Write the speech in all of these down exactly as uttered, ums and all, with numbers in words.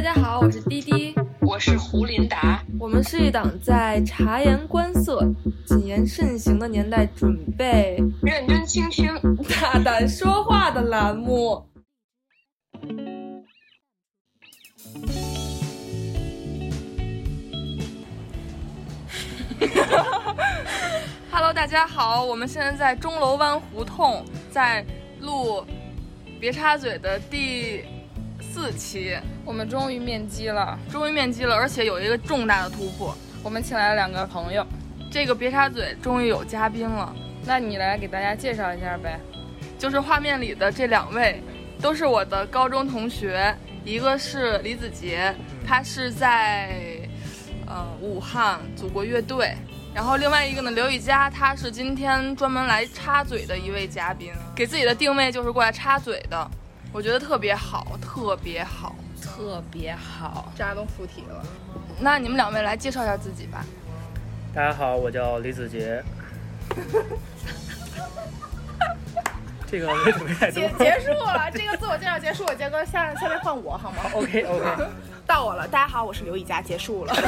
家好，我是滴滴， 我是胡琳达。 我们是一档在察言观色、谨言慎行的年代准备认真倾听、 大胆说话的栏目。Hello， 大家好，我们现在在钟楼湾胡同，在录别插嘴的第四期， 我们终于面基了， 终于面基了，而且有一个重大的突破， 我们请来了两个朋友， 这个别插嘴终于有嘉宾了。 那你来给大家介绍一下呗。 就是画面里的这两位都是我的高中同学，一个是李子杰，他是在呃武汉祖国乐队，然后另外一个呢刘雨佳，他是今天专门来插嘴的一位嘉宾，给自己的定位就是过来插嘴的，我觉得特别好，特别好， 特别好， 大家都附体了。那你们两位来介绍一下自己吧。 大家好，我叫李子杰。这个没准备太多。 结结束了，这个自我介绍结束了，杰哥下下面换我好吗 ？OK OK。 到我了，大家好，我是刘以佳，结束了。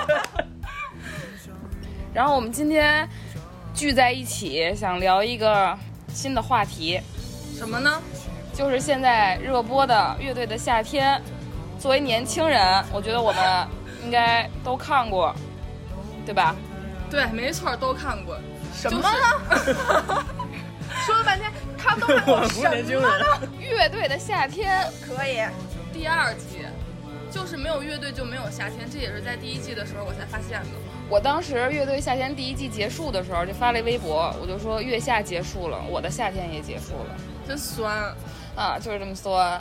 然后我们今天聚在一起，想聊一个新的话题， 什么呢？ 就是现在热播的《乐队的夏天》。作为年轻人，我觉得我们应该都看过，对吧？ 对，没错，都看过。 什么呢？就是说了半天，他都看过什么呢？ 乐队的夏天可以。 第二季，就是没有乐队就没有夏天，这也是在第一季的时候我才发现的。 我当时乐队夏天第一季结束的时候，就发了微博，我就说月夏结束了，我的夏天也结束了。 真酸啊，就是这么酸。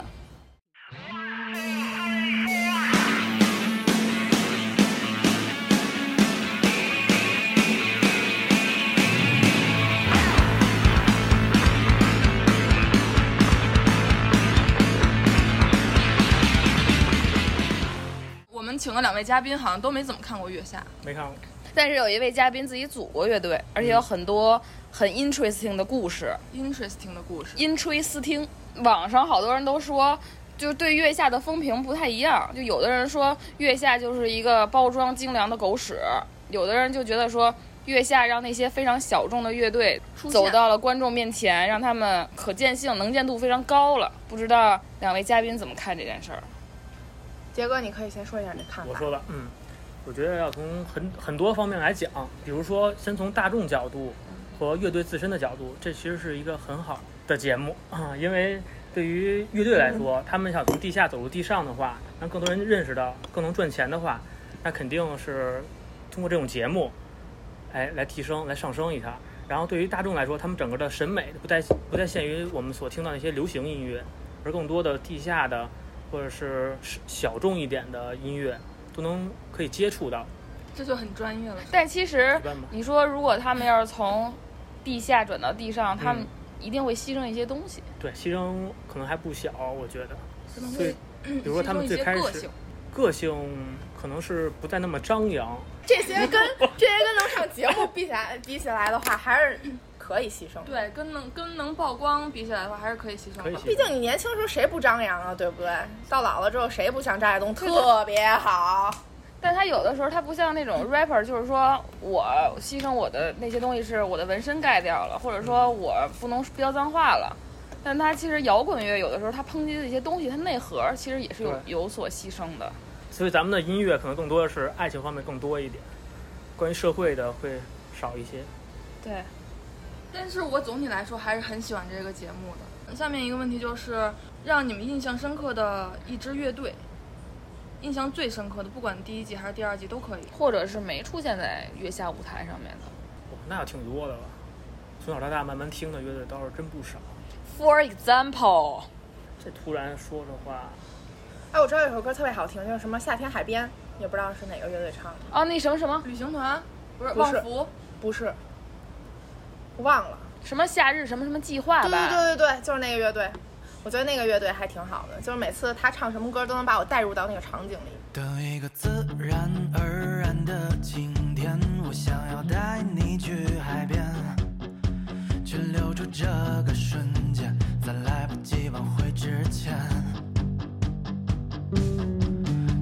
我们请了两位嘉宾，好像都没怎么看过月下， 没看过。 但是有一位嘉宾自己组过乐队，而且有很多很 interesting 的故事。 interesting 的故事。 interesting。网上好多人都说，就对月下的风评不太一样。就有的人说月下就是一个包装精良的狗屎，有的人就觉得说月下让那些非常小众的乐队走到了观众面前，让他们可见性、能见度非常高了。不知道两位嘉宾怎么看这件事儿？ 杰哥，你可以先说一下你的看法。 我说吧，嗯，我觉得要从很很多方面来讲，比如说先从大众角度和乐队自身的角度，这其实是一个很好的节目啊，因为对于乐队来说，他们想从地下走入地上的话，让更多人认识到，更能赚钱的话，那肯定是通过这种节目，哎，来提升、来上升一下。然后对于大众来说，他们整个的审美不再不再限于我们所听到的一些流行音乐，而更多的地下的或者是小众一点的音乐都能可以接触到， 这就很专业了。 但其实你说，如果他们要是从地下转到地上，他们一定会牺牲一些东西。 对，牺牲可能还不小，我觉得。 可能会，比如说他们最开始个性， 个性可能是不再那么张扬。 这些跟这些跟能上节目比起来比起来的话，还是可以牺牲。 对，跟能跟能曝光比起来的话，还是可以牺牲的。 毕竟你年轻的时候谁不张扬啊，对不对？到老了之后谁不像张亚东特别好？ 但他有的时候他不像那种 rapper， 就是说我牺牲我的那些东西是我的纹身盖掉了，或者说我不能飙脏话了。但他其实摇滚乐有的时候他抨击的一些东西，它内核其实也是有有所牺牲的。 所以咱们的音乐可能更多的是爱情方面更多一点，关于社会的会少一些。 对。 但是我总体来说还是很喜欢这个节目的。下面一个问题就是让你们印象深刻的一支乐队，印象最深刻的，不管第一季还是第二季都可以， 或者是没出现在月下舞台上面的。 哦，那有挺多的了，从小到大慢慢听的乐队倒是真不少。 For example， 这突然说的话， 哎，我知道有首歌特别好听，叫什么《夏天海边》，也不知道是哪个乐队唱的。 哦，那什么什么旅行团，不是不是旺福， 不是，我忘了。 什么夏日什么什么计划吧？ 对对对对对，就是那个乐队。我觉得那个乐队还挺好的，就是每次他唱什么歌都能把我带入到那个场景里。 的一个自然而然的晴天，我想要带你去海边，去留住这个瞬间，在来不及挽回之前。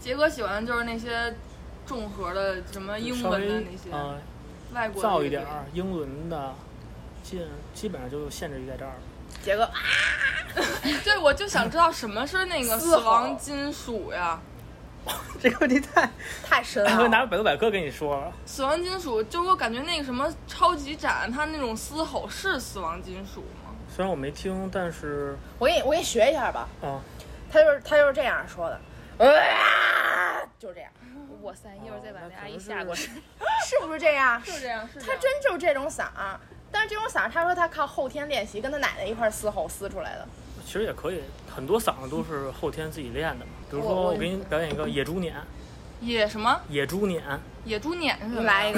杰哥喜欢就是那些重核的什么英文的那些、 呃、 外国的造一点儿英伦的，基基本上就限制于在这儿了。 杰哥啊， 对，我就想知道什么是那个死亡金属呀？ 这个问题太太深我了。 拿百度百科跟你说了。 死亡金属就是我感觉那个什么超级展，它那种嘶吼是死亡金属吗？ 虽然我没听，但是我给你我给你学一下吧。 啊， 他就是他就是这样说的，啊，就是这样， 哇塞，一会儿再把那阿姨吓过去。 是不是这样？ 是这样，是这他样。 真就是这种嗓儿，但是这种嗓儿，他说他靠后天练习，跟他奶奶一块儿嘶吼嘶出来的。 其实也可以，很多嗓子都是后天自己练的嘛。比如说， 我我给你表演一个野猪撵， 野什么？ 野猪撵， 野猪撵是什么？ 你来一个，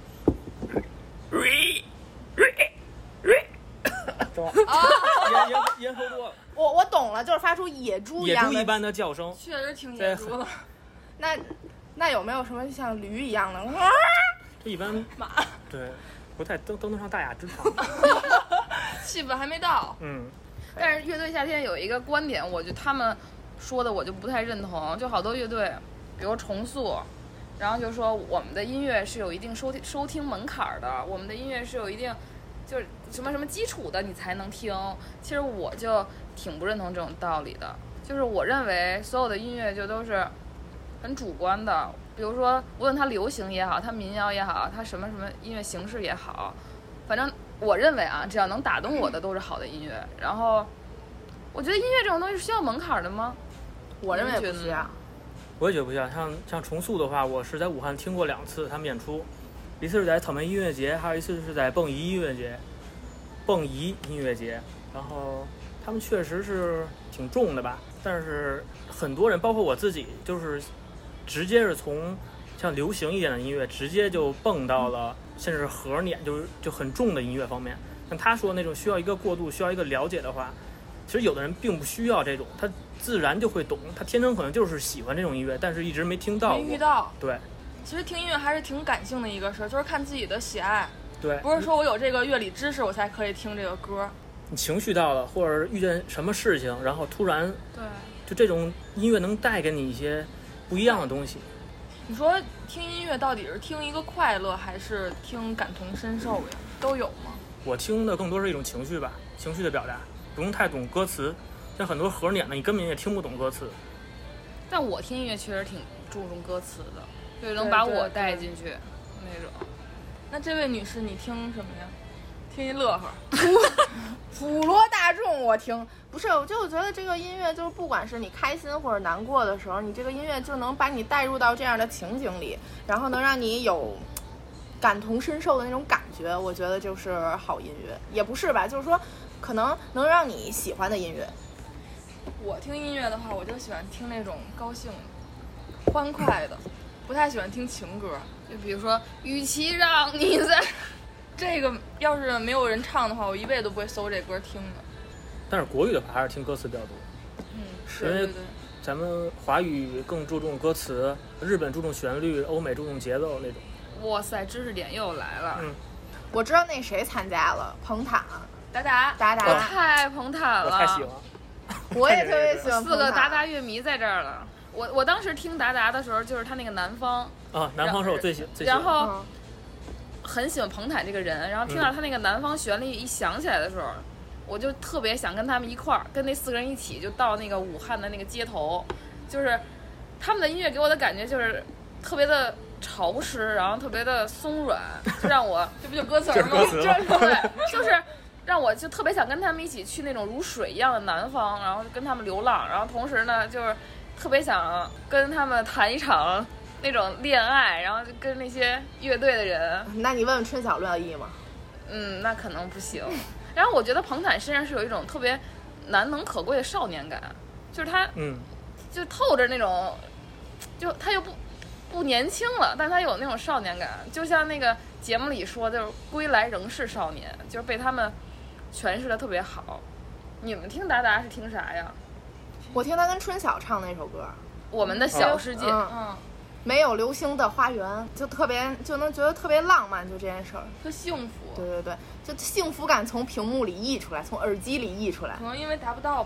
懂吗？ 啊， 咽咽咽喉多了， 我我懂了，就是发出野猪一样的。 野猪一般的叫声。 确实挺野猪的。 那那有没有什么像驴一样的？啊， 这一般马对，不太登登得上大雅之堂。 气氛还没到。 嗯， 但是乐队夏天有一个观点，我觉得他们说的我就不太认同，就好多乐队，比如重塑，然后就说我们的音乐是有一定收听收听门槛的，我们的音乐是有一定就是什么什么基础的你才能听。其实我就挺不认同这种道理的，就是我认为所有的音乐就都是很主观的，比如说无论它流行也好，它民谣也好，它什么什么音乐形式也好，反正我认为啊，只要能打动我的都是好的音乐。然后我觉得音乐这种东西是需要门槛的吗？ 我认为不需要。 我也觉得不像，像像重塑的话，我是在武汉听过两次他们演出，一次是在草莓音乐节，还有一次是在蹦仪音乐节，蹦仪音乐节。然后他们确实是挺重的吧，但是很多人，包括我自己，就是直接是从像流行一点的音乐，直接就蹦到了甚至核撵，就是就很重的音乐方面。像他说那种需要一个过渡，需要一个了解的话，其实有的人并不需要这种，他自然就会懂，他天生可能就是喜欢这种音乐，但是一直没听到过。 没遇到。 对， 其实听音乐还是挺感性的一个事儿，就是看自己的喜爱， 对， 不是说我有这个乐理知识我才可以听这个歌。 你情绪到了，或者遇见什么事情，然后突然， 对， 就这种音乐能带给你一些不一样的东西。 你说听音乐到底是听一个快乐，还是听感同身受呀？都有吗？ 我听的更多是一种情绪吧，情绪的表达，不用太懂歌词。像很多核撵的，你根本也听不懂歌词。 但我听音乐确实挺注重歌词的，就能把我带进去那种。 那这位女士，你听什么呀？听一乐呵。 普罗大众我听不是，我就觉得这个音乐就是不管是你开心或者难过的时候，你这个音乐就能把你带入到这样的情景里，然后能让你有感同身受的那种感觉，我觉得就是好音乐。也不是吧，就是说可能能让你喜欢的音乐。 我听音乐的话，我就喜欢听那种高兴的、欢快的，不太喜欢听情歌。 就比如说，与其让你在这个要是没有人唱的话，我一辈子都不会搜这歌听的。 但是国语的话，还是听歌词比较多。 嗯，是， 因为对对。 咱们华语更注重歌词，日本注重旋律，欧美注重节奏那种。 哇塞，知识点又来了。 嗯， 我知道那谁参加了，彭坦、 达达， 达达， 我太彭坦了， 我太喜欢。 我也特别喜欢四个达达乐迷在这儿了。我我当时听达达的时候，就是他那个南方啊，南方是我最喜最喜欢。 然后很喜欢彭坦这个人，然后听到他那个南方旋律一响起来的时候，嗯、我就特别想跟他们一块儿，跟那四个人一起，就到那个武汉的那个街头，就是他们的音乐给我的感觉就是特别的潮湿，然后特别的松软，就让我这不就歌词吗？ 对，就是让我就特别想跟他们一起去那种如水一样的南方，然后跟他们流浪，然后同时呢，就是特别想跟他们谈一场那种恋爱，然后就跟那些乐队的人。 那你问问春晓乐意吗？ 嗯，那可能不行。然后我觉得彭坦身上是有一种特别难能可贵的少年感，就是他， 嗯， 就透着那种，就他又不不年轻了，但他有那种少年感，就像那个节目里说，就是归来仍是少年，就是被他们诠释的特别好。你们听达达是听啥呀？ 我听他跟春晓唱那首歌， 我们的小世界。 嗯。 嗯， 没有流星的花园，就特别就能觉得特别浪漫，就这件事儿， 特幸福。 对对对，就幸福感从屏幕里溢出来，从耳机里溢出来。 可能因为达不到吧，就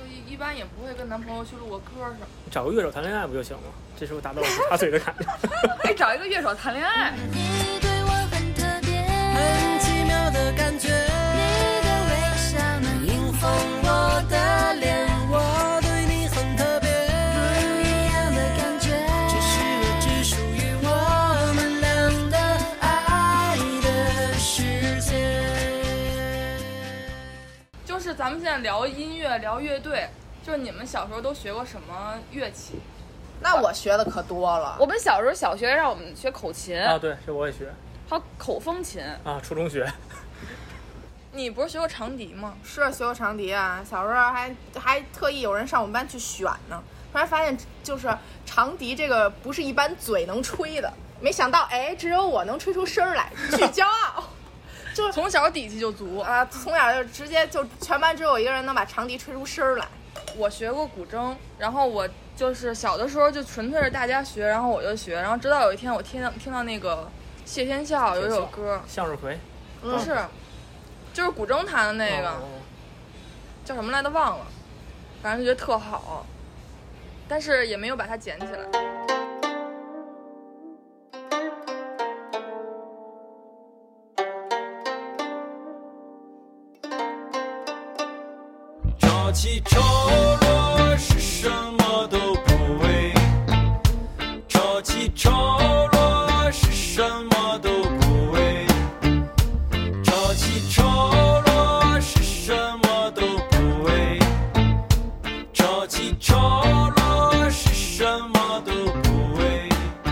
一一般也不会跟男朋友去录个歌什么。 找个乐手谈恋爱不就行了？这时候达到了插嘴的感觉。 哎，找一个乐手谈恋爱。 你对我很特别，很奇妙的感觉。你的微笑能迎风我的脸，我对你很特别，不一样的感觉，只是我只属于我们俩的爱的世界。 就是咱们现在聊音乐，聊乐队，就是你们小时候都学过什么乐器？ 那我学的可多了。 我们小时候小学让我们学口琴啊，对，这我也学。 还有口风琴啊，初中学。 你不是学过长笛吗？ 是学过长笛啊，小时候还还特意有人上我们班去选呢。突然发现，就是长笛这个不是一般嘴能吹的，没想到哎，只有我能吹出声来，巨骄傲。就从小底气就足啊，从小就直接就全班只有我一个人能把长笛吹出声来。 我学过古筝，然后我就是小的时候就纯粹是大家学，然后我就学，然后直到有一天我听到听到那个谢天笑有一首歌， 向日葵， 不是，就是古筝弹的那个， 哦、 叫什么来着忘了，反正就觉得特好，但是也没有把它捡起来。 潮起潮落是什么都不为，潮起潮落是什么都不为，潮起潮落是什么都不为，潮起潮落是什么都不为。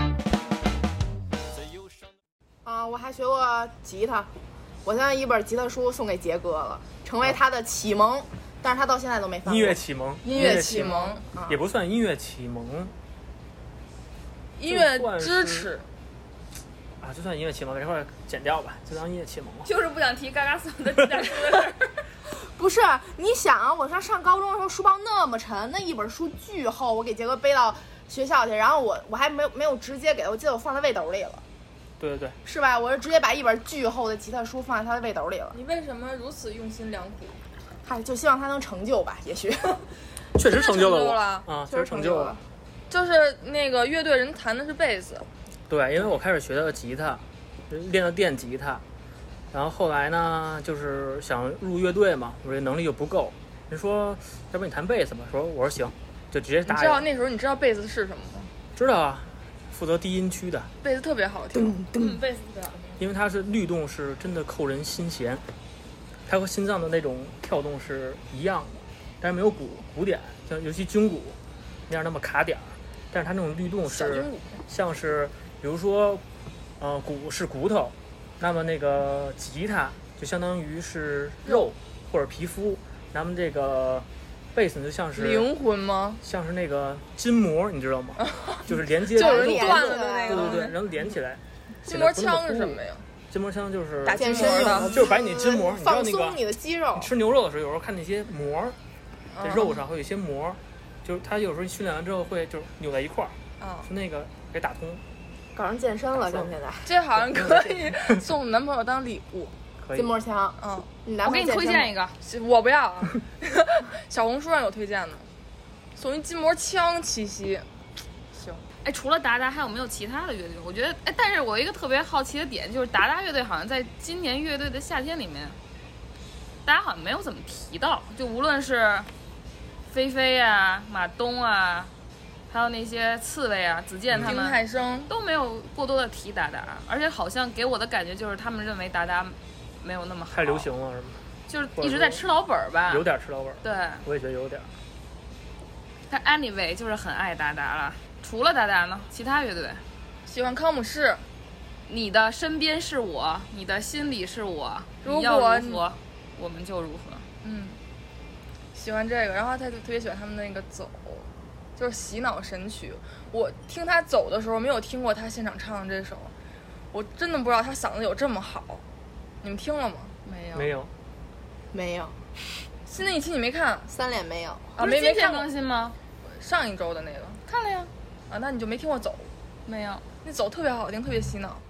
啊，我还学过吉他，我现在一本吉他书送给杰哥了，成为他的启蒙。但是他到现在都没翻过。 音乐启蒙， 音乐启蒙、 啊、 也不算音乐启蒙， 音乐支持啊，就算音乐启蒙，这块剪掉吧，就当音乐启蒙了。 就是不想提嘎嘎嗓的吉他书的事儿。 不是，你想啊，我上上高中的时候书包那么沉，那一本书巨厚，我给杰哥背到学校去，然后我我还没有没有直接给他，我记得我放在背兜里了。 对对对， 是吧？我是直接把一本巨厚的吉他书放在他的背兜里了。 你为什么如此用心良苦？ 嗨，就希望他能成就吧，也许。 确实成就了我了啊， 确实成就了。 就是那个乐队人弹的是贝斯。 对，因为我开始学的吉他，练的电吉他，然后后来呢，就是想入乐队嘛，我这能力又不够，人说要不你弹贝斯吧，说我说行，就直接答应。 你知道那时候你知道贝斯是什么吗？ 知道啊，负责低音区的。 贝斯特别好听， 嗯，贝斯特别好听， 因为它是律动是真的扣人心弦。它和心脏的那种跳动是一样的，但是没有鼓鼓点，像尤其军鼓那样那么卡点儿。但是它那种律动是像是，比如说，呃，鼓是骨头，那么那个吉他就相当于是肉或者皮肤，那么这个贝斯就像是灵魂吗？ 像是那个筋膜，你知道吗？就是连接就是连断了的那个， 对对对，然后连起来。 筋膜枪是什么呀？ 筋膜枪就是打筋膜的， 就是把你的筋膜，你知道那个放松你的肌肉。 吃牛肉的时候，有时候看那些膜，在肉上会有一些膜，就是它有时候训练完之后会就是扭在一块儿， 啊， 就那个给打通。 搞上健身了，咱们现在。 这好像可以送男朋友当礼物。 可以。 筋膜枪， 嗯， 你男我给你推荐一个， 我不要啊。小红书上有推荐的，送一筋膜枪七夕。行。 哎，除了达达，还有没有其他的乐队？我觉得，哎，但是我一个特别好奇的点就是，达达乐队好像在今年乐队的夏天里面，大家好像没有怎么提到，就无论是菲菲啊、马东啊，还有那些刺猬啊、子健他丁们， 太升都没有过多的提达达，而且好像给我的感觉就是他们认为达达没有那么好， 太流行了是吗？ 就是一直在吃老本吧， 有点吃老本。 对， 我也觉得有点。 但 anyway 就是很爱达达了。除了达达呢，其他乐队喜欢康姆士。 你的身边是我，你的心里是我， 如果你要如何，我们就如何。 嗯，喜欢这个，然后他就特别喜欢他们那个走，就是洗脑神曲。我听他走的时候，没有听过他现场唱的这首，我真的不知道他嗓子有这么好。你们听了吗？ 没有， 没有， 没有。 新的一期你没看？ 三连没有啊？ 不是今天没没看过更新吗？ 上一周的那个看了呀。 啊，那你就没听过走？ 没有。 那走特别好听，特别洗脑。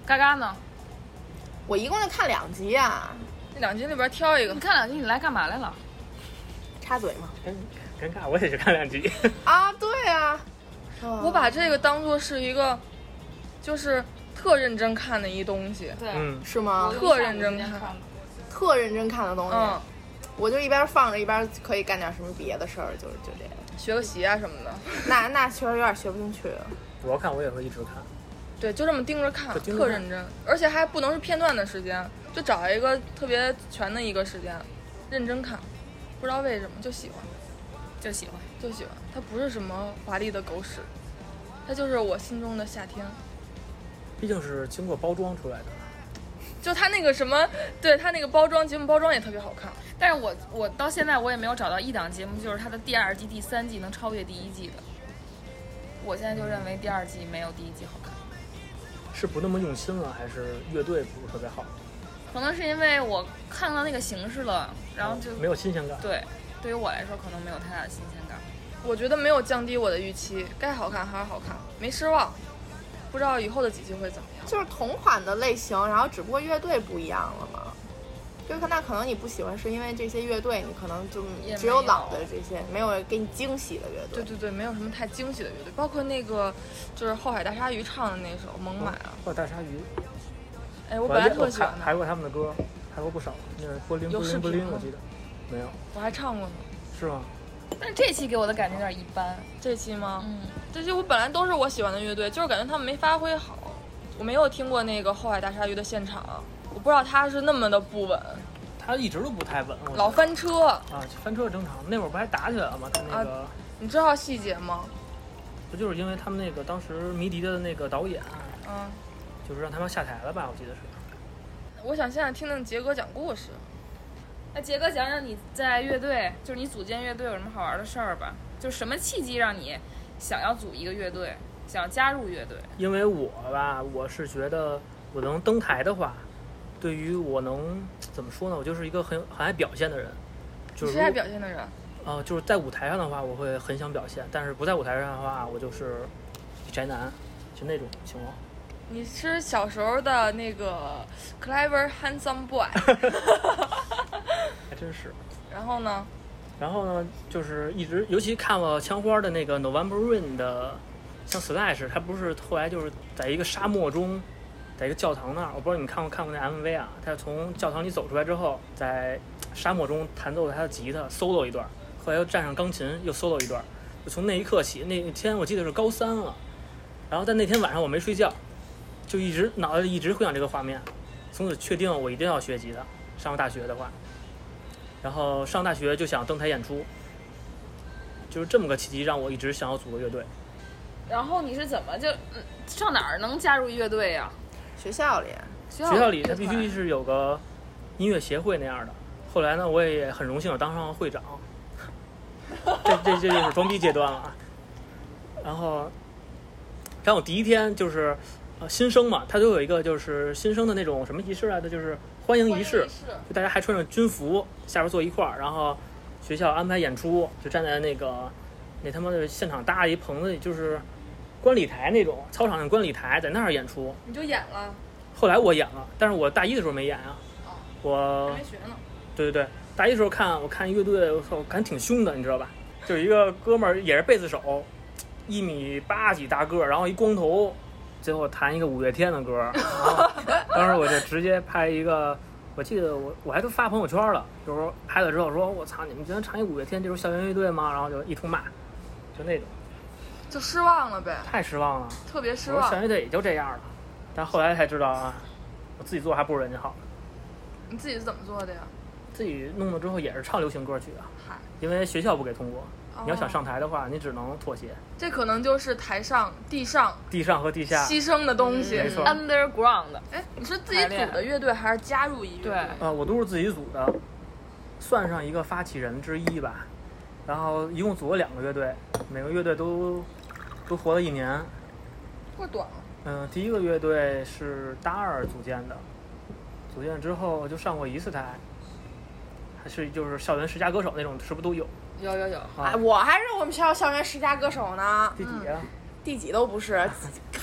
嘎嘎呢？ 我一共就看两集啊， 这两集里边挑一个你。看两集，你来干嘛来了？ 插嘴嘛。 尴尴尬，我也去看两集。 啊，对啊， 我把这个当做是一个，就是特认真看的一东西， 对， 嗯， 是吗？ 特认真看。 特认真看的东西， 嗯， 我就一边放着一边可以干点什么别的事儿，就是就这样。 学个习啊什么的。 那那确实有点学不进去。 我要看我也会一直看。 对，就这么盯着看， 就盯着看特认真，而且还不能是片段的时间，就找一个特别全的一个时间，认真看。不知道为什么就喜欢， 就喜欢。 就喜欢。它不是什么华丽的狗屎，它就是我心中的夏天。 毕竟是经过包装出来的。 就它那个什么，对它那个包装，节目包装也特别好看。 但是我我到现在我也没有找到一档节目，就是它的第二季、第三季能超越第一季的。我现在就认为第二季没有第一季好看。 是不那么用心了，还是乐队不是特别好？ 可能是因为我看到那个形式了，然后就、 没有新鲜感。 对，对于我来说可能没有太大的新鲜感。 我觉得没有降低我的预期，该好看还是好看，没失望。不知道以后的几季会怎么样。 就是同款的类型，然后只不过乐队不一样了嘛。就那可能你不喜欢是因为这些乐队，你可能就只有老的这些，没有给你惊喜的乐队。 对对对，没有什么太惊喜的乐队，包括那个就是后海大鲨鱼唱的那首《猛犸》啊。 后海大鲨鱼。 哎，我本来特喜欢排过他们的歌，排过不少。那是波林波林波林，我记得没有。 我还唱过呢。 是吗？ 但是这期给我的感觉有点一般。 这期吗？ 嗯， 这期我本来都是我喜欢的乐队，就是感觉他们没发挥好。我没有听过那个后海大鲨鱼的现场，我不知道他是那么的不稳。 他一直都不太稳， 老翻车啊，翻车正常。那会儿不还打起来了吗？他那个、啊， 你知道细节吗？ 不就是因为他们那个当时迷笛的那个导演， 嗯， 就是让他们下台了吧？我记得是。 我想现在听听杰哥讲故事。 那杰哥讲讲你在乐队，就是你组建乐队有什么好玩的事儿吧？就是什么契机让你想要组一个乐队，想要加入乐队？ 因为我吧，我是觉得我能登台的话。对于我能怎么说呢？我就是一个很很爱表现的人。就是谁爱表现的人？ 呃，就是在舞台上的话，我会很想表现；但是不在舞台上的话，我就是宅男，就那种情况。 你是小时候的那个 clever handsome boy。 还真是。 然后呢？ 然后呢，就是一直，尤其看了枪花的那个 November Rain 的，像 Slash， 他不是后来就是在一个沙漠中。在一个教堂那儿，我不知道你们看过看过那 M V 啊？他从教堂里走出来之后，在沙漠中弹奏他的吉他 solo 一段，后来又站上钢琴又 solo 一段。就从那一刻起，那天我记得是高三了，然后在那天晚上我没睡觉，就一直脑袋里一直回想这个画面，从此确定我一定要学吉他。上了大学的话，然后上大学就想登台演出，就是这么个契机让我一直想要组个乐队。 然后你是怎么就、嗯、上哪儿能加入乐队呀、啊？ 学校里， 学校, 学校里他必须是有个音乐协会那样的。后来呢，我也很荣幸的当上了会长。这这这就是装逼阶段了啊。然后，然后我第一天就是呃新生嘛，他都有一个就是新生的那种什么仪式来的，就是欢迎仪式，就大家还穿着军服，下边坐一块儿，然后学校安排演出，就站在那个那他妈的现场搭一棚子，就是观礼台那种操场上观礼台，在那儿演出。 你就演了？ 后来我演了，但是我大一的时候没演啊。 哦， 我还没学呢。 对对对，大一的时候看我看乐队，我操，感觉挺凶的，你知道吧？就一个哥们儿也是贝斯手，一米八几大个，然后一光头，最后弹一个五月天的歌。然后当时我就直接拍一个，我记得我我还都发朋友圈了，就是说拍了之后说，我操，你们居然唱一五月天这种校园乐队吗？然后就一通骂，就那种。 就失望了呗， 太失望了， 特别失望。 我校园乐队也就这样了，但后来才知道啊，我自己做还不如人家好。 你自己是怎么做的呀？ 自己弄了之后也是唱流行歌曲啊， 嗨， 因为学校不给通过， 哦、 你要想上台的话，你只能妥协。 这可能就是台上、地上、 地上和地下牺牲的东西。 嗯、没错 ，underground。 哎，你是自己组的乐队还是加入一乐队？ 对， 呃，我都是自己组的，算上一个发起人之一吧。然后一共组了两个乐队，每个乐队都都活了一年， 过短了。 嗯、呃，第一个乐队是大二组建的，组建之后就上过一次台，还是就是校园十佳歌手那种，是不是都有？ 有有有。 哎、啊，我还是我们学校校园十佳歌手呢。 第几啊？ 嗯、第几都不是，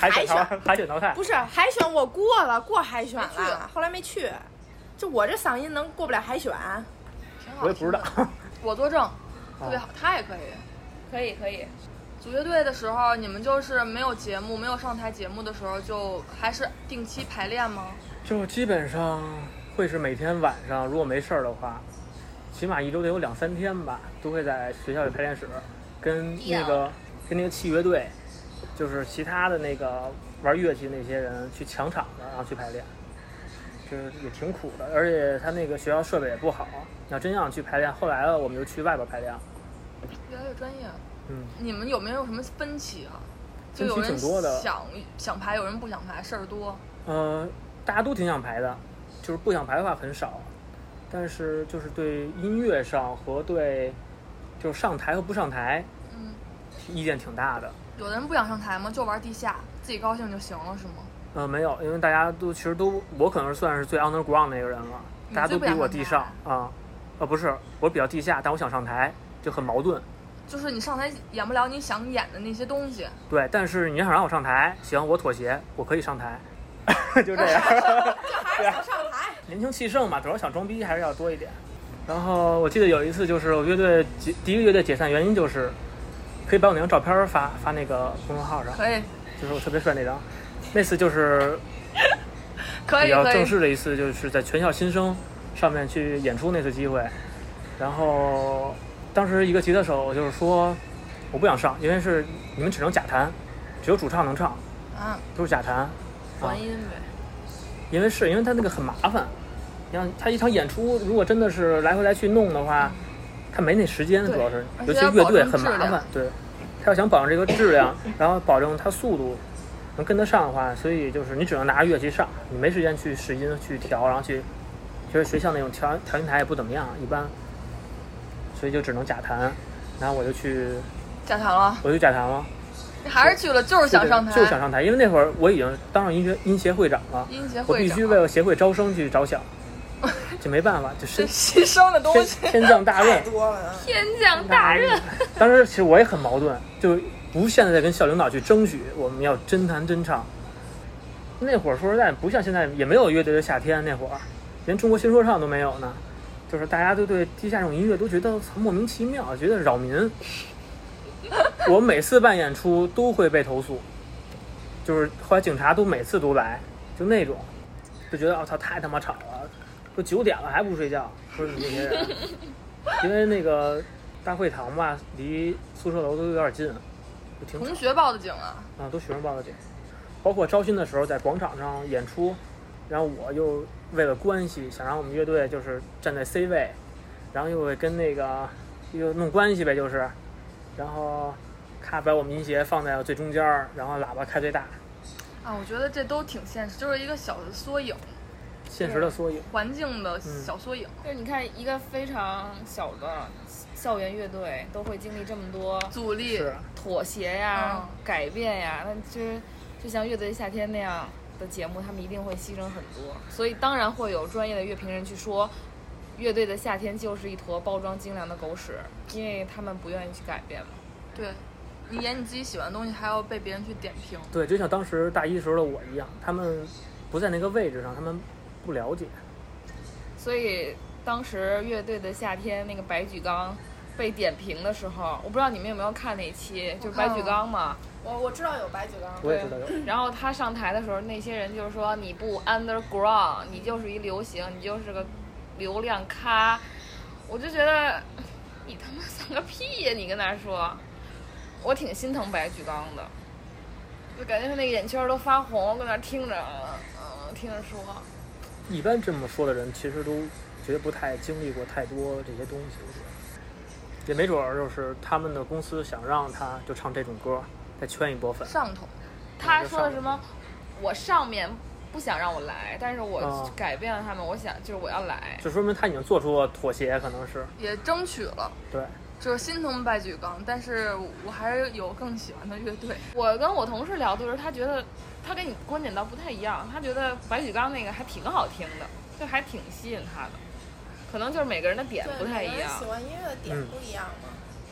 海选淘海选海选淘汰不。是海选我过了，过海选没去了，后来没去。就我这嗓音能过不了海选？ 挺好我也不知道。 我作证，特别好，他也可以。 可以可以。 组乐队的时候，你们就是没有节目、没有上台节目的时候，就还是定期排练吗？ 就基本上会是每天晚上，如果没事儿的话，起码一周得有两三天吧，都会在学校里排练室，跟那个跟那个器乐队，就是其他的那个玩乐器那些人去抢场子，然后去排练，就是也挺苦的。而且他那个学校设备也不好，要真想去排练，后来了我们就去外边排练了。 越来越专业。 嗯， 你们有没有什么分歧啊？就有分歧人挺多的想想排，有人不想排，事儿多。 呃，大家都挺想排的，就是不想排的话很少，但是就是对音乐上和对就是上台和不上台， 嗯， 意见挺大的。 有的人不想上台吗？就玩地下，自己高兴就行了，是吗？ 呃，没有，因为大家都其实都，我可能算是最 underground 那个人了， 你大家都比我地上最啊，呃，不是，我比较地下，但我想上台，就很矛盾。 就是你上台演不了你想演的那些东西。 对，但是你要想让我上台，行，我妥协，我可以上台，就这样。 就还是想上台。 年轻气盛嘛，主要想装逼还是要多一点。然后我记得有一次，就是我乐队解第一个乐队解散原因就是，可以把我那张照片发发那个公众号上， 可以， 就是我特别帅那张。那次就是比可以，可以。 较正式的一次，就是在全校新生上面去演出那次机会。然后当时一个吉他手就是说，我不想上，因为是你们只能假弹，只有主唱能唱， 啊， 都是假弹。 还音呗。 因为是因为他那个很麻烦，你像他一场演出，如果真的是来回来去弄的话，他没那时间， 对主要是， 而尤其乐队且要保证很麻烦质量， 对，他要想保证这个质量，然后保证他速度能跟得上的话，所以就是你只能拿着乐器上，你没时间去试音去调，然后去，其实学校那种调调音台也不怎么样，一般，所以就只能假弹，然后我就去假弹了， 我就假弹了， 你还是去了，就是想上台， 就是想上台，因为那会儿我已经当上音乐音协会长了， 音协我必会长须为了协会招生去着想，就没办法，就这是牺牲的东天西。 天降大任太。多了啊。 天降大任。 当时其实我也很矛盾，就不现在在跟校领导去争取我们要真弹真唱。那会儿说实在不像现在，也没有乐队的夏天，那会儿连中国新说唱都没有呢。就是大家都对地下这种音乐都觉得莫名其妙，觉得扰民。我每次办演出都会被投诉，就是后来警察都每次都来，就那种，就觉得我操太他妈吵了，都九点了还不睡觉，说你这些人，因为那个大会堂吧离宿舍楼都有点近，就挺吵同学报的警啊， 啊，都学生报的警，包括招新的时候在广场上演出，然后我又为了关系想让我们乐队就是站在 C 位，然后又会跟那个又弄关系呗，就是，然后咔把我们音协放在最中间，然后喇叭开最大， 啊，我觉得这都挺现实，就是一个小的缩影， 现实的缩影。 环境的小缩影。 就是你看一个非常小的校园乐队都会经历这么多阻力是妥协呀、 嗯改变呀，那就是就像乐队夏天那样的节目，他们一定会牺牲很多，所以当然会有专业的乐评人去说，乐队的夏天就是一坨包装精良的狗屎，因为他们不愿意去改变嘛。 对，你演你自己喜欢的东西，还要被别人去点评。 对，就像当时大一时候的我一样，他们不在那个位置上，他们不了解。 所以当时乐队的夏天那个白举纲被点评的时候，我不知道你们有没有看那期，就是白举纲嘛。 我我知道有白举纲， 我也知道有。 然后他上台的时候，那些人就是说你不 underground， 你就是一流行，你就是个流量咖。我就觉得你他妈算个屁呀！你跟他说，我挺心疼白举纲的，就感觉他那个眼圈都发红，跟那听着，嗯，听着说。 一般这么说的人，其实都觉得不太经历过太多这些东西，也没准儿就是他们的公司想让他就唱这种歌，再圈一波粉。 上头， 他说的什么？我上面不想让我来，但是我哦改变了他们，我想就是我要来。 就说明他已经做出了妥协，可能是也争取了， 对。 就是心疼白举纲，但是我还是有更喜欢的乐队。 我跟我同事聊的时候，他觉得他跟你观点倒不太一样，他觉得白举纲那个还挺好听的，就还挺吸引他的，可能就是每个人的点不太一样对，每个人喜。欢音乐的点不一样嘛。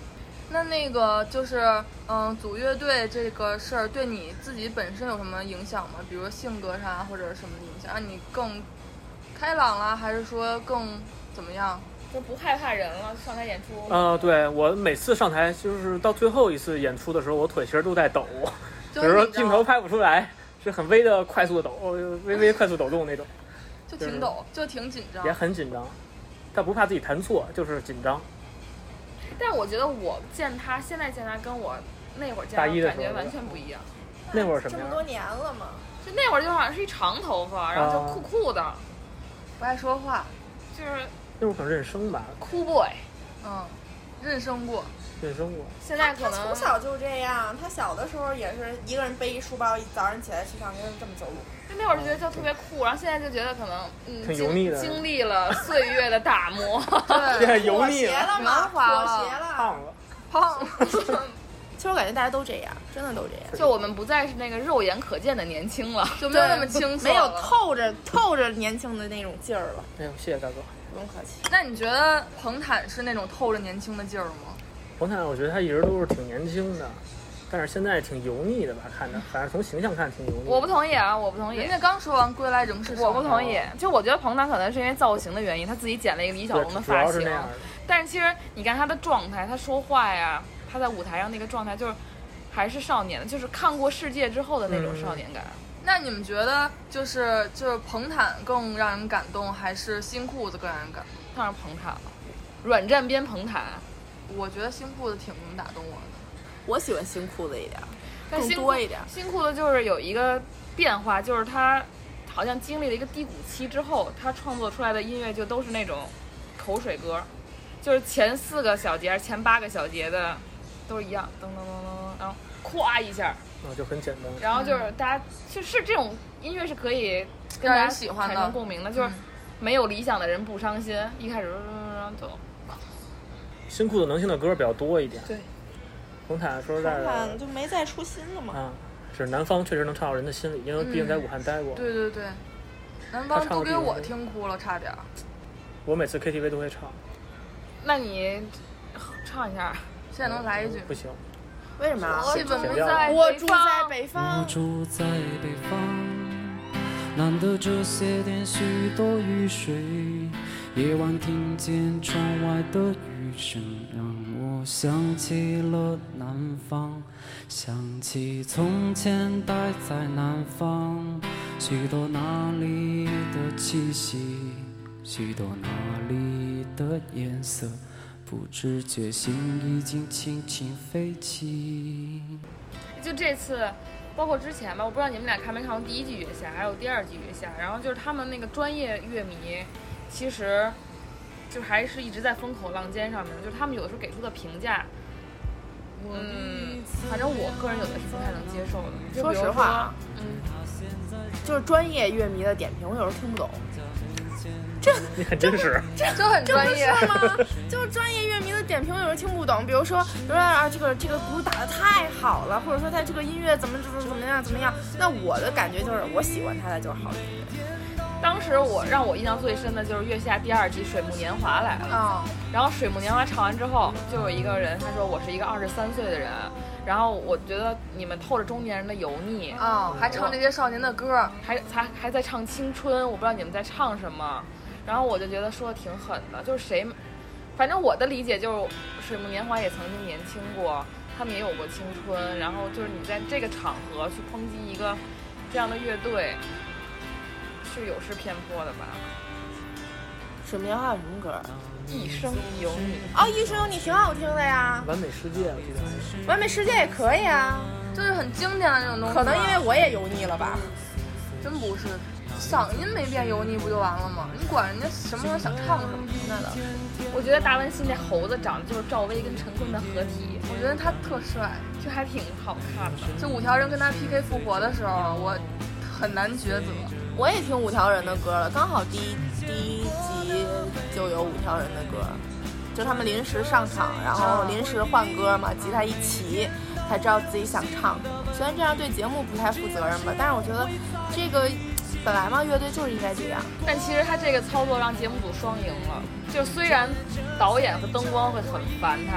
那那个就是嗯，组乐队这个事儿对你自己本身有什么影响吗？比如性格上或者什么影响，让你更开朗啦，还是说更怎么样？ 就不害怕人了，上台演出。 呃，对我每次上台，就是到最后一次演出的时候，我腿其实都在抖，有时候镜头拍不出来，是很微的快速的抖，微微快速抖动那种， 就挺抖，就挺紧张， 也很紧张，但不怕自己弹错，就是紧张。 但我觉得我见他，现在见他跟我那会儿见他感觉完全不一样。 那会儿什么样？ 这么多年了嘛， 就那会儿就好像是一长头发，然后就酷酷的， 不爱说话， 就是那会儿可能认生吧， 酷 boy， 嗯，认生过， 认生过。 现在可能他从小就这样，他小的时候也是一个人背一书包，早上起来去上学这么走路。 那会儿就觉得就特别酷，然后现在就觉得可能嗯挺油腻的， 经历了岁月的打磨， 对， 油腻了嘛， 滑了， 妥协了， 胖了， 胖了。 其实我感觉大家都这样，真的都这样。 就我们不再是那个肉眼可见的年轻了， 就没有那么清楚， 没有透着透着年轻的那种劲儿了。 哎呦，谢谢大哥， 不用客气。 那你觉得彭坦是那种透着年轻的劲儿吗？ 彭坦，我觉得他一直都是挺年轻的，但是现在挺油腻的吧，看着，反正从形象看挺油腻的。 我不同意啊，我不同意。 人家刚说完归来仍是， 我不同意。就我觉得彭坦可能是因为造型的原因，他自己剪了一个李小龙的发型，但是其实你看他的状态，他说话呀，他在舞台上那个状态就是还是少年的，就是看过世界之后的那种少年感。 嗯、那你们觉得就是就是彭坦更让人感动，还是新裤子更让人感动？ 当然彭坦了，软站边彭坦。 我觉得新裤子挺能打动我的， 我喜欢新裤子一点， 更多一点。 新裤子就是有一个变化，就是他好像经历了一个低谷期之后，他创作出来的音乐就都是那种口水歌，就是前四个小节、前八个小节的都是一样，噔噔噔噔，然后咵一下， 啊，就很简单。 然后就是大家就是这种音乐是可以跟大家喜欢的、 产生共鸣的，就是没有理想的人不伤心，一开始走。 新裤子能听的歌比较多一点。 对， 彭坦说实在的， 彭坦就没再出新的嘛。 啊，是南方确实能唱到人的心里，因为毕竟在武汉待过。 嗯、对对对，南方都给我听哭了，差点。 我每次 K T V 都会唱。 那你唱一下， 现在能来一句？ 不行。 为什么啊？ 我住在我住在北方。 我住在北方，难得这些天许多雨水。夜晚听见窗外的雨声，让我想起了南方，想起从前待在南方，许多那里的气息，许多那里的颜色，不知觉心已经轻轻飞起。 就这次包括之前吧，我不知道你们俩看没看过第一季月下还有第二季月下，然后就是他们那个专业乐迷其实就还是一直在风口浪尖上面，就是他们有的时候给出的评价，嗯，反正我个人有的是不太能接受的。 说实话， 嗯， 就是专业乐迷的点评，我有时候听不懂。 这你很真实， 这这很专业这不是吗？就是专业乐迷的点评，我有时候听不懂。比如说，比如说啊，这个这个鼓打得太好了，或者说他这个音乐怎么怎么怎么样怎么样，那我的感觉就是我喜欢他的就是好的音乐。 当时我让我印象最深的就是月下第二季《水木年华》来了， 啊、 嗯，然后《水木年华》唱完之后，就有一个人他说我是一个二十三岁的人，然后我觉得你们透着中年人的油腻啊、哦，还唱这些少年的歌， 还还还在唱青春，我不知道你们在唱什么，然后我就觉得说的挺狠的，就是谁，反正我的理解就是《水木年华》也曾经年轻过，他们也有过青春，然后就是你在这个场合去抨击一个这样的乐队。是有失偏颇的吧？ 水木年华有什么歌？ 一生有你。 哦，一生有你挺好听的呀。 完美世界，我记得。 完美世界也可以啊， 就是很经典的那种东西。 可能因为我也油腻了吧？ 真不是，嗓音没变油腻不就完了吗？你管人家什么时候想唱什么现在的？ 我觉得达文西那猴子长得就是赵薇跟陈坤的合体， 我觉得他特帅， 就还挺好看的。 就五条人跟他 P K 复活的时候，我很难抉择。 我也听五条人的歌了，刚好第一第一集就有五条人的歌，就他们临时上场，然后临时换歌嘛，吉他一齐，才知道自己想唱。虽然这样对节目不太负责任吧，但是我觉得这个本来嘛，乐队就是应该这样。 但其实他这个操作让节目组双赢了，就虽然导演和灯光会很烦他，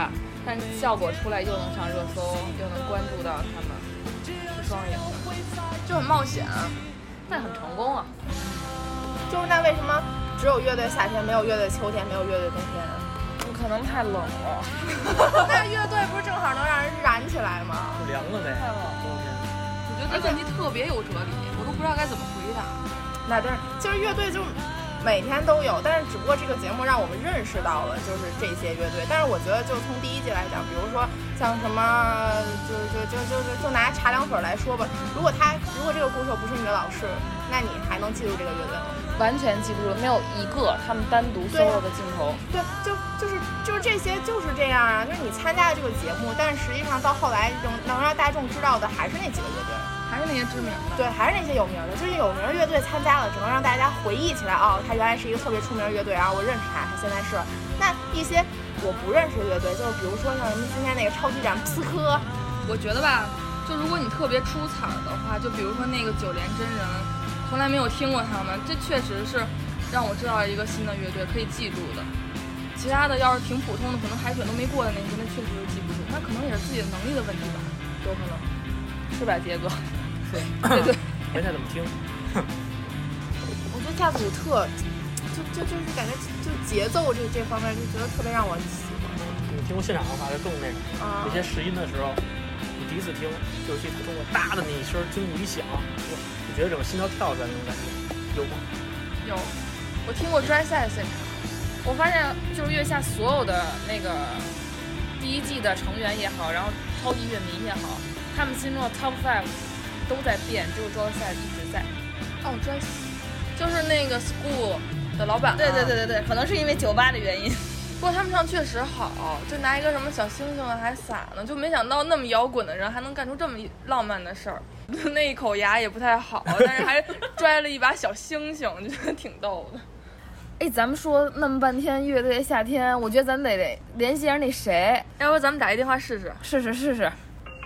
但效果出来又能上热搜，又能关注到他们，是双赢的， 就很冒险。 但很成功啊。 就是那为什么只有乐队夏天，没有乐队秋天，没有乐队冬天啊？ 可能太冷了。 那乐队不是正好能让人燃起来吗？ 就凉了呗。 太冷了。 冬天。 我觉得这问题特别有哲理，我都不知道该怎么回答。 那但是其实乐队就每天都有，但是只不过这个节目让我们认识到了就是这些乐队。但是我觉得就从第一季来讲，比如说像什么，就就就就就就拿茶凉水来说吧，如果他如果这个鼓手不是你的老师，那你还能记住这个乐队吗？ 完全记不住，没有一个他们单独 solo 的镜头。 对，就就是就是这些就是这样啊，就是你参加了这个节目，但是实际上到后来能能让大众知道的还是那几个乐队。 还是那些知名的， 对，还是那些有名的，就是有名的乐队参加了，只能让大家回忆起来，哦，他原来是一个特别出名的乐队，然后我认识他，他现在是。那一些我不认识的乐队，就是比如说像什么今天那个超级展斯科， 我觉得吧，就如果你特别出彩的话，就比如说那个九连真人，从来没有听过他们，这确实是让我知道了一个新的乐队，可以记住的。其他的要是挺普通的，可能海选都没过的那些，那确实是记不住，那可能也是自己的能力的问题吧，有可能，是吧，杰哥？ 是， 对对， 没太怎么听。 我觉得架子鼓特，就就就是感觉就节奏这这方面就觉得特别让我喜欢。 你听过现场的话就更那个， 啊这些试音的时候，你第一次听，尤其他通过哒的那一声金鼓一响，哇，就觉得整个心跳跳出来那种感觉，有吗？ 有，我听过专赛现场。 我发现就是月下所有的那个第一季的成员也好，然后超级乐迷也好，他们心中的 top five 都在变，只有专赛一直在。 哦，专就是那个 school 的老板、啊。 对对对对对，可能是因为酒吧的原因。 不过他们唱确实好，就拿一个什么小星星还撒呢，就没想到那么摇滚的人还能干出这么浪漫的事儿。那一口牙也不太好，但是还拽了一把小星星，就觉得挺逗的。 哎，咱们说那么半天乐队夏天，我觉得咱得联系上那谁， 要不咱们打一电话试试？ 试试试试。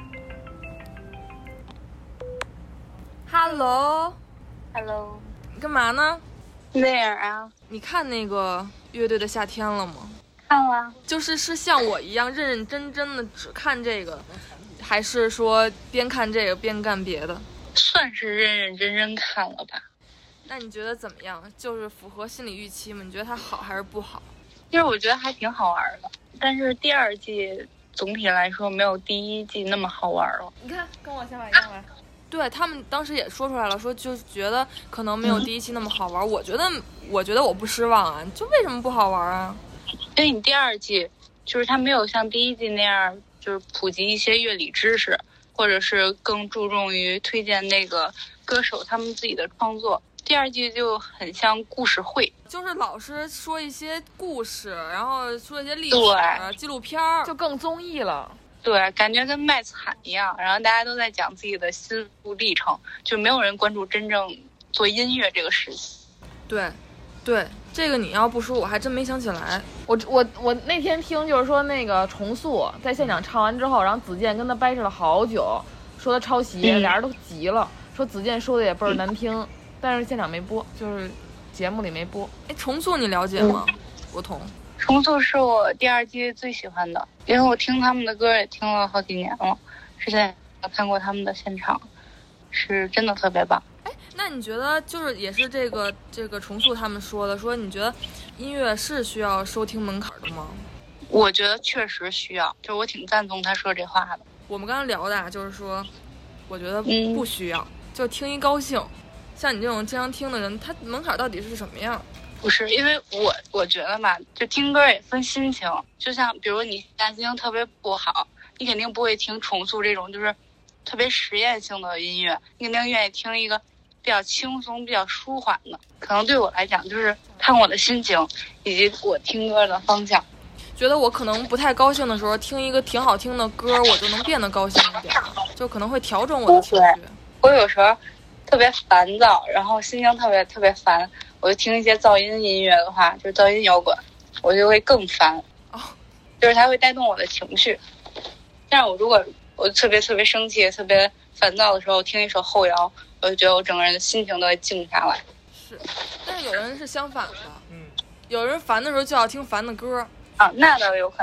Hello，Hello， Hello， 你干嘛呢？ 那样啊？ 你看那个乐队的夏天了吗？ 看了。 就是是像我一样认认真真的只看这个，还是说边看这个边干别的？ 算是认认真真看了吧。 那你觉得怎么样？就是符合心理预期吗？你觉得它好还是不好？ 其实我觉得还挺好玩的，但是第二季总体来说没有第一季那么好玩了。 你看，跟我想法一样吧。 对，他们当时也说出来了，说就觉得可能没有第一期那么好玩。嗯、我觉得，我觉得我不失望啊。就为什么不好玩啊？ 因为你第二季就是它没有像第一季那样，就是普及一些乐理知识，或者是更注重于推荐那个歌手他们自己的创作。第二季就很像故事会， 就是老师说一些故事，然后说一些历史纪录片， 就更综艺了。 对，感觉跟卖惨一样，然后大家都在讲自己的心路历程，就没有人关注真正做音乐这个事情。 对，对，这个你要不说，我还真没想起来。 我我我那天听就是说那个重塑在现场唱完之后，然后子健跟他掰扯了好久，说他抄袭，嗯、俩人都急了，说子健说的也倍儿难听。嗯但是现场没播，就是节目里没播。 哎，重塑你了解吗？国彤， 重塑是我第二季最喜欢的，因为我听他们的歌也听了好几年了，之前看过他们的现场，是真的特别棒。 哎，那你觉得就是也是这个这个重塑他们说的，说你觉得音乐是需要收听门槛的吗？ 我觉得确实需要，就是我挺赞同他说这话的。 我们刚刚聊的啊，就是说，我觉得不需要，嗯、就听一高兴。像你这种经常听的人，他门槛到底是什么样？ 不是，因为我我觉得吧，就听歌也分心情。就像比如你现在心情特别不好，你肯定不会听重塑这种就是特别实验性的音乐，你肯定愿意听一个比较轻松、比较舒缓的。可能对我来讲，就是看我的心情以及我听歌的方向。 觉得我可能不太高兴的时候，听一个挺好听的歌，我就能变得高兴一点，就可能会调整我的情绪。 我有时候特别烦躁，然后心情特别特别烦，我就听一些噪音音乐的话，就是噪音摇滚，我就会更烦。 哦， 就是它会带动我的情绪。但是我如果我特别特别生气、特别烦躁的时候，听一首后摇，我就觉得我整个人的心情都会静下来。 是，但是有人是相反的，嗯，有人烦的时候就要听烦的歌啊，那倒有可能。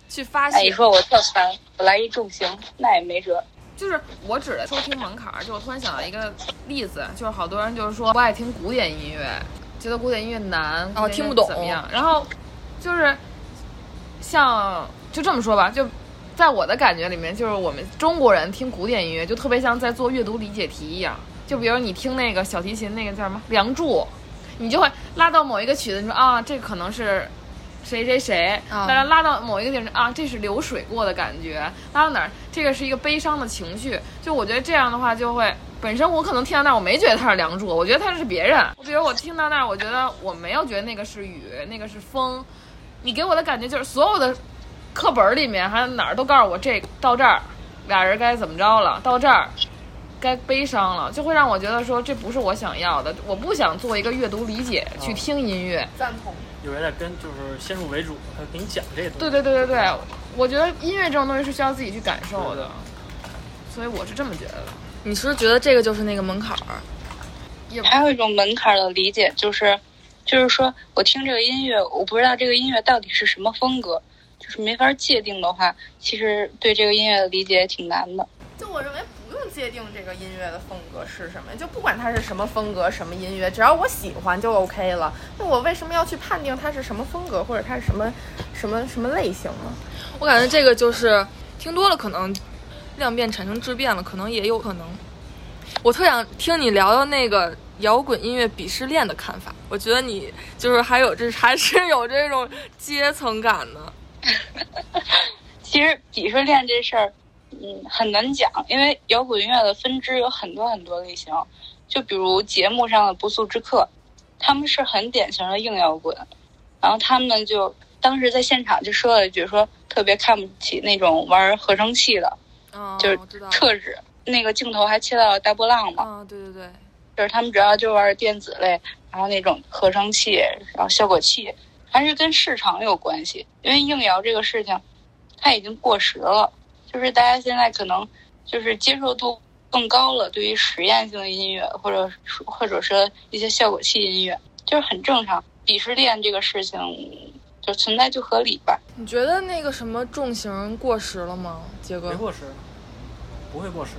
去发哎，你泄。 说我特烦，我来一重型，那也没辙。 就是我指的收听门槛儿，就我突然想到一个例子，就是好多人就是说不爱听古典音乐，觉得古典音乐难， 哦听不懂怎么样？然后就是像就这么说吧，就在我的感觉里面，就是我们中国人听古典音乐就特别像在做阅读理解题一样。就比如你听那个小提琴那个叫什么《梁祝》，你就会拉到某一个曲子，你说啊，这可能是谁谁谁， 啊拉拉到某一个地方啊，这是流水过的感觉，拉到哪儿，这个是一个悲伤的情绪。就我觉得这样的话，就会本身我可能听到那儿，我没觉得它是梁祝，我觉得它是别人。比如我听到那儿，我觉得我没有觉得那个是雨，那个是风。你给我的感觉就是所有的课本里面还有哪儿都告诉我这到这儿，俩人该怎么着了，到这儿该悲伤了，就会让我觉得说这不是我想要的，我不想做一个阅读理解去听音乐。 赞同。 有人在跟就是先入为主，他给你讲这些东西。 对对对对对，我觉得音乐这种东西是需要自己去感受的，所以我是这么觉得的。 你是不是觉得这个就是那个门槛儿？ 也还有一种门槛的理解就是，就是说我听这个音乐，我不知道这个音乐到底是什么风格，就是没法界定的话，其实对这个音乐的理解也挺难的。 就我认为不用界定这个音乐的风格是什么，就不管它是什么风格什么音乐，只要我喜欢就 OK 了。那我为什么要去判定它是什么风格或者它是什么什么什么类型呢？ 我感觉这个就是听多了可能量变产生质变了，可能也有可能。我特想听你聊聊那个摇滚音乐鄙视链的看法，我觉得你就是还有这还是有这种阶层感的。 其实鄙视链这事儿，嗯，很难讲，因为摇滚乐的分支有很多很多类型。就比如节目上的不速之客，他们是很典型的硬摇滚，然后他们就当时在现场就说了一句，说特别看不起那种玩合成器的， 哦， 就是特指那个镜头还切到了大波浪嘛。 啊、哦，对对对， 就是他们主要就玩电子类，然后那种合成器，然后效果器，还是跟市场有关系。因为硬摇这个事情，它已经过时了，就是大家现在可能就是接受度更高了，对于实验性的音乐，或者或者是一些效果器音乐，就是很正常。鄙视链这个事情就存在就合理吧。 你觉得那个什么重型过时了吗，杰哥？ 没过时，不会过时。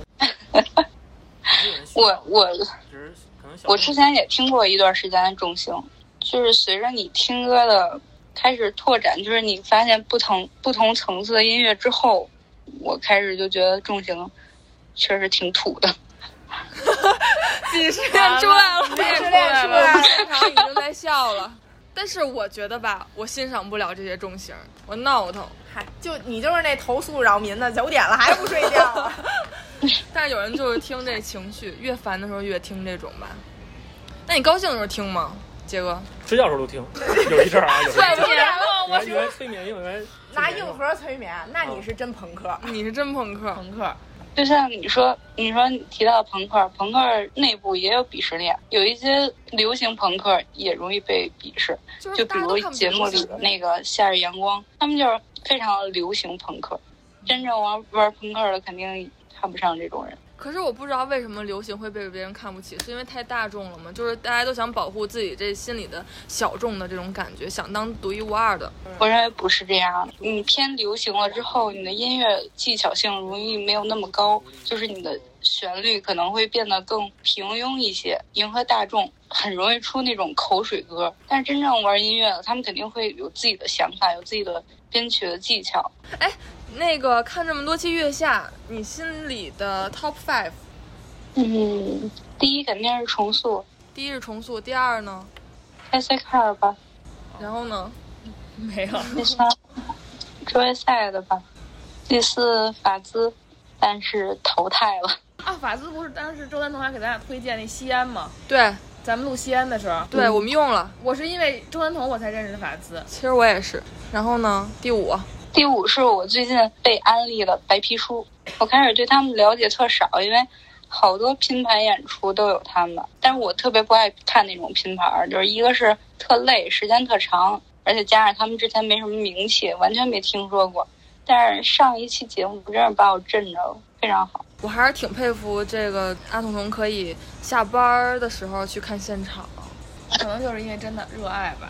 我我我之前前也听过一段时间的重型，就是随着你听歌的开始拓展，就是你发现不同不同层次的音乐之后，我开始就觉得重型确实挺土的。 鄙视链出来了， 鄙视链出来了， 现场已经在笑了。但是我觉得吧，我欣赏不了这些重型，我闹腾。 嗨，就你就是那投诉扰民的，九点了还不睡觉啊？ 但是有人就是听这情绪，越烦的时候越听这种吧。那你高兴的时候听吗，杰哥？ 睡觉时候都听，有一阵儿啊，有一阵儿。 九点了，我以为催眠，以为拿硬核催眠，那你是真朋克， 你是真朋克， 朋克。 就像你说，你说你提到朋克，朋克内部也有鄙视链，有一些流行朋克也容易被鄙视， 就是、 就比如节目里的那个《夏日阳光》，他们就是非常流行朋克，真正玩玩朋克的肯定看不上这种人。 可是我不知道为什么流行会被别人看不起，是因为太大众了吗？就是大家都想保护自己这心里的小众的这种感觉，想当独一无二的。 我认为不是这样的，你偏流行了之后，你的音乐技巧性容易没有那么高，就是你的旋律可能会变得更平庸一些，迎合大众，很容易出那种口水歌。但是真正玩音乐的，他们肯定会有自己的想法，有自己的编曲的技巧。 哎，那个看这么多期月下，你心里的 top five？ 嗯，第一肯定是重塑， 第一是重塑，第二呢 K C Car 吧， 然后呢没有， 第三周围赛的吧，第四法兹，但是淘汰了。 啊，法兹不是当时周丹彤还给咱俩推荐那西安吗？ 对， 咱们录西安的时候， 对、嗯、我们用了。 我是因为周丹彤我才认识的法兹， 其实我也是。然后呢，第五， 第五是我最近被安利的白皮书。我开始对他们了解特少，因为好多拼盘演出都有他们，但是我特别不爱看那种拼盘，就是一个是特累，时间特长，而且加上他们之前没什么名气，完全没听说过。但是上一期节目真是把我震着了，非常好。 我还是挺佩服这个阿童童可以下班的时候去看现场， 可能就是因为真的热爱吧。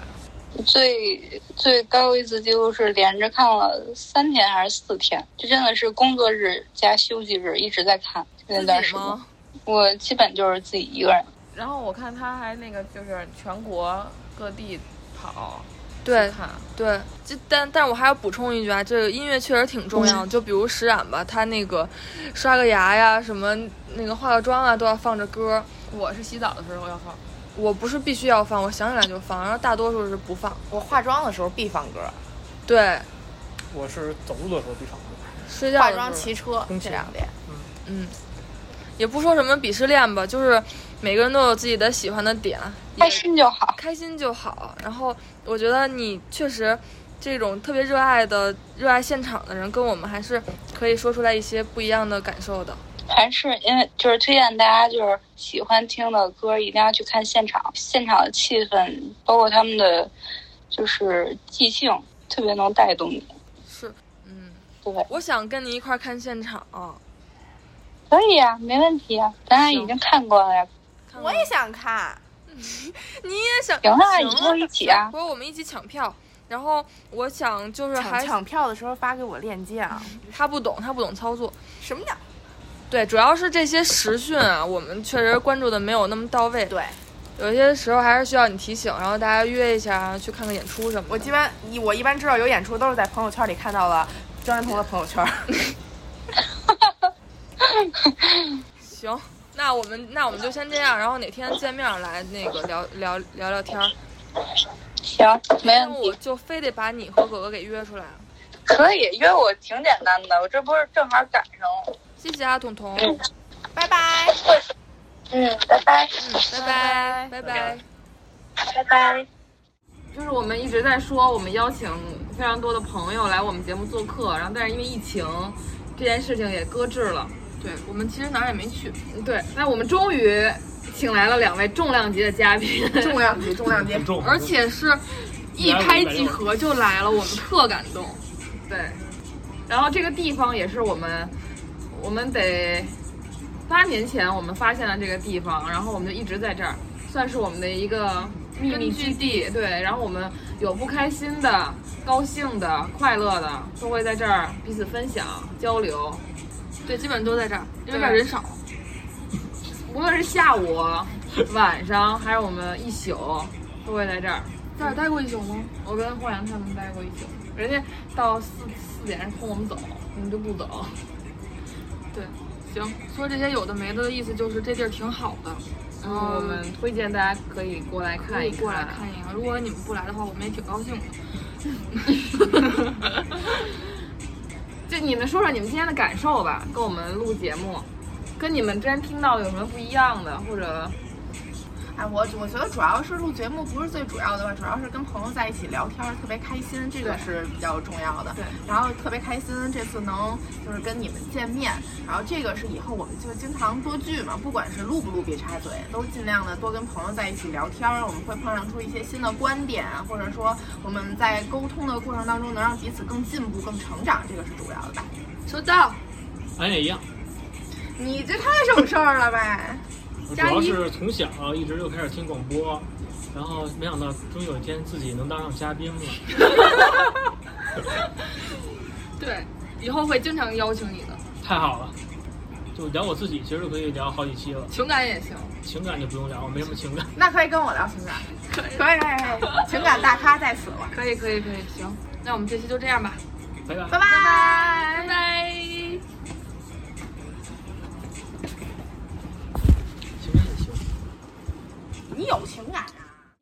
最最高一次记录是连着看了三天还是四天，就真的是工作日加休息日一直在看那段时间。我基本就是自己一个人。 然后我看他还那个就是全国各地跑。 对对，就但但是我还要补充一句啊，这个音乐确实挺重要的。就比如石冉吧，他那个刷个牙呀，什么那个化个妆啊，都要放着歌。 我是洗澡的时候要放， 我不是必须要放，我想起来就放，然后大多数是不放。 我化妆的时候必放歌。 对， 我是走路的时候必放歌。 睡觉化妆、骑车这两点。 嗯嗯，也不说什么鄙视链吧，就是每个人都有自己的喜欢的点， 开心就好， 开心就好。然后我觉得你确实这种特别热爱的、热爱现场的人，跟我们还是可以说出来一些不一样的感受的。 还是因为就是推荐大家，就是喜欢听的歌一定要去看现场，现场的气氛，包括他们的就是即兴，特别能带动你。 是，嗯， 对。 我想跟你一块看现场。 可以啊，没问题啊，咱俩已经看过了呀。 我也想看。 你也想？ 行啊，以后一起啊。 不过我们一起抢票。然后我想就是还抢票的时候发给我链接啊。 他不懂，他不懂操作。 什么叫？ 对，主要是这些时讯啊，我们确实关注的没有那么到位。 对， 有些时候还是需要你提醒，然后大家约一下去看看演出什么的。 我一般我一般知道有演出都是在朋友圈里看到了张文彤的朋友圈。 行，那我们那我们就先这样，然后哪天见面来那个聊聊聊聊天。 行，没问题。 我就非得把你和哥哥给约出来。 可以约我，挺简单的，我这不是正好赶上了。 谢谢啊，彤彤。 嗯， 拜拜。 嗯，拜拜。 嗯，拜拜，拜拜， 拜拜。 就是我们一直在说，我们邀请非常多的朋友来我们节目做客，然后但是因为疫情，这件事情也搁置了。 对，我们其实哪儿也没去。 对，那我们终于请来了两位重量级的嘉宾， 重量级，重量级， 而且是一拍即合就来了，我们特感动。 对，然后这个地方也是我们。我们得八年前我们发现了这个地方，然后我们就一直在这儿，算是我们的一个秘密基地。对，然后我们有不开心的、高兴的、快乐的，都会在这儿彼此分享、交流。 对，基本都在这儿，因为这儿人少。 无论是下午、晚上，还是我们一宿，都会在这儿。 在这儿待过一宿吗？ 我跟霍阳他们待过一宿，人家到四四点冲我们走，我们就不走。 对，行，说这些有的没的的意思就是这地儿挺好的， 然后我们推荐大家可以过来看一看， 过来看一看。如果你们不来的话，我们也挺高兴的。就你们说说你们今天的感受吧，跟我们录节目，跟你们之前听到的有什么不一样的，或者？ 哎，我我觉得主要是录节目不是最主要的吧，主要是跟朋友在一起聊天，特别开心，这个是比较重要的。 对， 然后特别开心，这次能就是跟你们见面，然后这个是以后我们就经常多聚嘛，不管是录不录别插嘴，都尽量的多跟朋友在一起聊天，我们会碰撞出一些新的观点，或者说我们在沟通的过程当中能让彼此更进步、更成长，这个是主要的吧。 收到， 俺也一样。 你这太省事儿了呗。 我主要是从小一直就开始听广播，然后没想到终有一天自己能当上嘉宾了。 对，以后会经常邀请你的。 太好了，就聊我自己，其实就可以聊好几期了。 情感也行， 情感就不用聊，我没什么情感。 那可以跟我聊情感，可以可以可以，情感大咖在此了。 可以可以可以，行，那我们这期就这样吧， 拜拜拜拜拜拜。 情感也行， 你有情感啊？